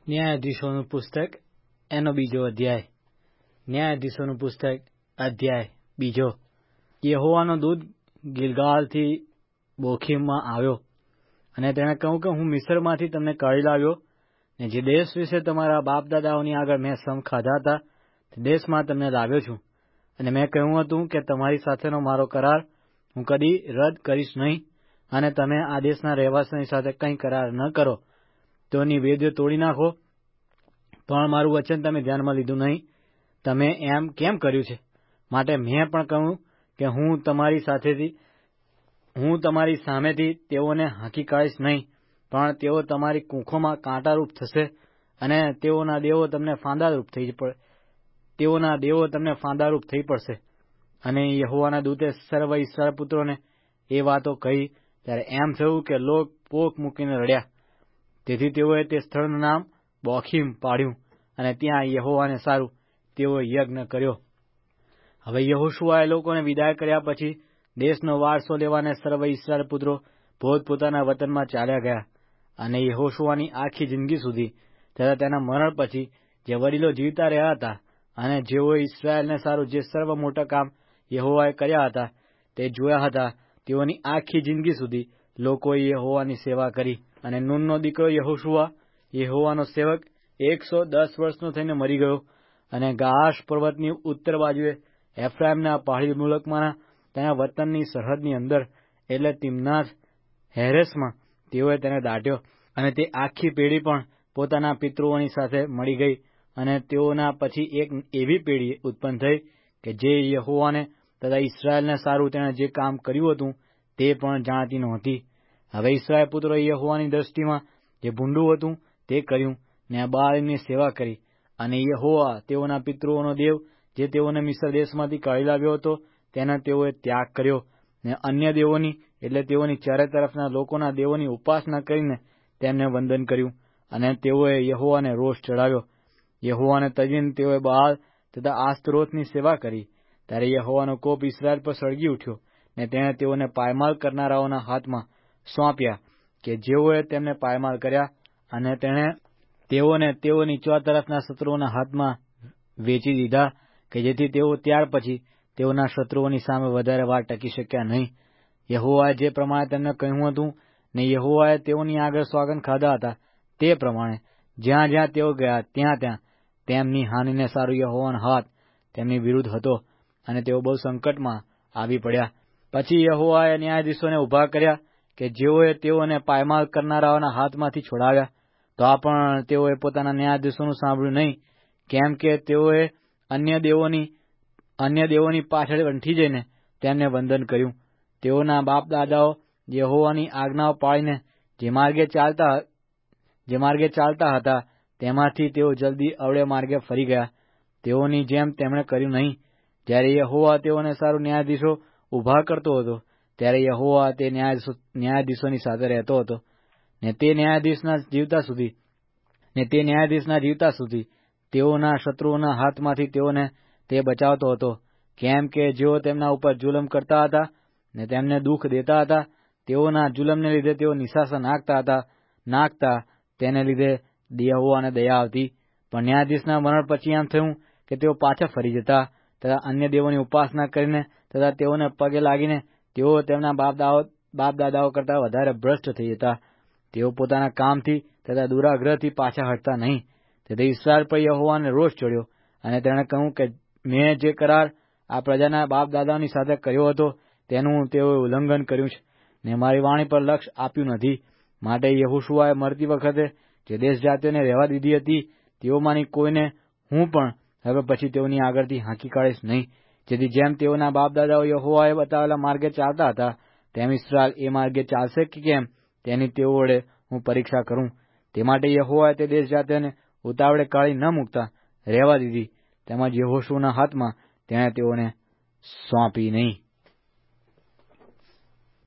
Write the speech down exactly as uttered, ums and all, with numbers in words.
ન્યાયાધીશોનું પુસ્તક એનો બીજો અધ્યાય. ન્યાયાધીશોનું પુસ્તક અધ્યાય બીજો. યહોવાનો દૂત ગિલગાલથી બોખીમમાં આવ્યો અને તેણે કહ્યું કે હું મિસ્રમાંથી તમને કાઢી લાવ્યો ને જે દેશ વિશે તમારા બાપ દાદાઓની આગળ મેં સમ ખાધા હતા તે દેશમાં તમને લાવ્યો છું. અને મેં કહ્યું હતું કે તમારી સાથેનો મારો કરાર હું કદી રદ કરીશ નહીં અને તમે આ દેશના રહેવાસીઓની સાથે કંઈ કરાર ન કરો તો નિવેદ્ય તોડી નાખો. પણ મારું વચન તમે ધ્યાનમાં લીધું નહીં. તમે એમ કેમ કર્યું છે? માટે મેં પણ કહ્યું કે હું તમારી સાથેથી હું તમારી સામેથી તેઓને હાંકી કાઢીશ નહીં, પણ તેઓ તમારી કૂંખોમાં કાંટારૂપ થશે અને તેઓના દેવો તમને ફાંદારૂપ થઈ પડે તેઓના દેવો તમને ફાંદારૂપ થઈ પડશે. અને યહોવાના દૂતે સર્વ ઇસ્રાએલ પુત્રોને એ વાતો કહી ત્યારે એમ થયું કે લોક પોક મૂકીને રડ્યા. તેથી તેઓએ તે સ્થળનું નામ બોખીમ પાડ્યું અને ત્યાં યહોવાને સારું તેઓ યજ્ઞ કર્યો. હવે યહોશુઆએ લોકોને વિદાય કર્યા પછી દેશનો વારસો લેવાને સર્વ ઇસ્રાએલ પુત્રો પોતપોતાના વતનમાં ચાલ્યા ગયા. અને યહોશુઆની આખી જિંદગી સુધી તથા તેના મરણ પછી જે વડીલો જીવતા રહ્યા હતા અને જેઓએ ઇસ્રાએલને સારું જે સર્વ મોટા કામ યહોવાએ કર્યા હતા તે જોયા હતા, તેઓની આખી જિંદગી સુધી લોકોએ યહોવાની સેવા કરી. અને નૂનનો દીકરો યહોશુઆ યહોવાનો સેવક એકસો દસ વર્ષનો થઈને મરી ગયો. અને ગાશ પર્વતની ઉત્તર બાજુએ એફ્રાઈમના પહાડી મુલકમાંના તેના વતનની સરહદની અંદર એટલે તિમ્નાથ હેરેસમાં તેઓએ તેને દાટ્યો. અને તે આખી પેઢી પણ પોતાના પિતૃઓની સાથે મળી ગઈ. અને તેઓના પછી એક એવી પેઢી ઉત્પન્ન થઈ કે જે યહોવાને તથા ઇસ્રાએલને સારું તેણે જે કામ કર્યું હતું તે પણ જાણતી નહોતી. હવે ઇસ્રાએલ પુત્રોએ યહોવાની દ્રષ્ટિમાં જે ભૂંડું હતું તે કર્યું ને બાળની સેવા કરી. અને યહોવા તેઓના પિતૃઓનો દેવ જે તેઓને મિસ્ર દેશમાંથી કાઢી લાવ્યો હતો તેનો તેઓએ ત્યાગ કર્યો ને અન્ય દેવોની એટલે તેઓની ચારે તરફના લોકોના દેવોની ઉપાસના કરીને તેમને વંદન કર્યું. અને તેઓએ યહોવાને રોષ ચડાવ્યો. યહોવાને તજીને તેઓએ બાળ તથા આસ્તરોથની સેવા કરી. ત્યારે યહોવાનો કોપ ઇસ્રાએલ પર સળગી ઉઠ્યો ને તેણે તેઓને પાયમાલ કરનારાઓના હાથમાં સોંપ્યા કે જેઓએ તેમને પાયમાલ કર્યા. અને તેણે તેઓને તેઓની ચોતરફના શત્રુઓના હાથમાં વેચી દીધા કે જેથી તેઓ ત્યાર પછી તેઓના શત્રુઓની સામે વધારે વાર ટકી શક્યા નહીં. યહોવાએ જે પ્રમાણે તેમને કહ્યું હતું ને યહોવાએ તેઓની આગળ સોગંદ ખાધા હતા તે પ્રમાણે જ્યાં જ્યાં તેઓ ગયા ત્યાં ત્યાં તેમની હાનિને સારું યહોવાનો હાથ તેમની વિરુદ્ધ હતો અને તેઓ બહુ સંકટમાં આવી પડ્યા. પછી યહોવાએ ન્યાયાધીશોને ઉભા કર્યા કે જેઓએ તેઓને પાયમાલ કરનારાઓના હાથમાંથી છોડાવ્યા. તો આ પણ તેઓએ પોતાના ન્યાયાધીશોનું સાંભળ્યું નહીં, કેમ કે તેઓએ અન્ય દેવોની અન્ય દેવોની પાછળ વંઠી જઈને તેમને વંદન કર્યું. તેઓના બાપ દાદાઓ યહોવાની આજ્ઞાઓ પાળીને જે માર્ગે ચાલતા જે માર્ગે ચાલતા હતા તેમાંથી તેઓ જલ્દી અવળે માર્ગે ફરી ગયા. તેઓની જેમ તેમણે કર્યું નહીં. જ્યારે યહોવા તેઓને સારું ન્યાયાધીશો ઉભા કરતો હતો ત્યારે યહોવા તે ન્યાયાધીશો ન્યાયાધીશોની સાથે રહેતો હતો ને તે ન્યાયાધીશના જીવતા સુધી ને તે ન્યાયાધીશના જીવતા સુધી તેઓના શત્રુઓના હાથમાંથી તેઓને તે બચાવતો હતો. કેમ કે જેઓ તેમના ઉપર જુલમ કરતા હતા ને તેમને દુઃખ દેતા હતા તેઓના જુલમને લીધે તેઓ નિશાસા નાખતા હતા નાખતા તેને લીધે યહોવાને દયા આવતી. પણ ન્યાયાધીશના મરણ પછી એમ થયું કે તેઓ પાછા ફરી જતા તથા અન્ય દેવોની ઉપાસના કરીને તથા તેઓને પગે લાગીને તેઓ તેમના બાપ બાપ દાદાઓ કરતાં વધારે ભ્રષ્ટ થઈ જતા. તેઓ પોતાના કામથી તથા દુરાગ્રહથી પાછા હટતા નહીં. તેથી ઇસ્રાએલ પર યહોવાને રોષ ચડ્યો અને તેણે કહ્યું કે મેં જે કરાર આ પ્રજાના બાપ દાદાઓની સાથે કર્યો હતો તેનું તેઓએ ઉલ્લંઘન કર્યું છે ને મારી વાણી પર લક્ષ આપ્યું નથી. માટે યહોશુઆએ મરતી વખતે જે દેશ જાતિઓને રહેવા દીધી હતી તેઓમાંની કોઈને હું પણ હવે પછી તેઓની આગળથી હાંકી કાઢીશ નહીં. જેથી જેમ તેઓના બાપ દાદાઓ યહોવાએ બતાવેલા માર્ગે ચાલતા હતા તેમ ઇસ્રાએલ એ માર્ગે ચાલશે કે કેમ તેની તેઓ વડે હું પરીક્ષા કરું. તે માટે યહોવાએ તે દેશ જાતિઓને ઉતાવળે કાઢી ન મૂકતા રહેવા દીધી. તેમજ યહોશુના હાથમાં તેણે તેઓને સોંપી નહીં.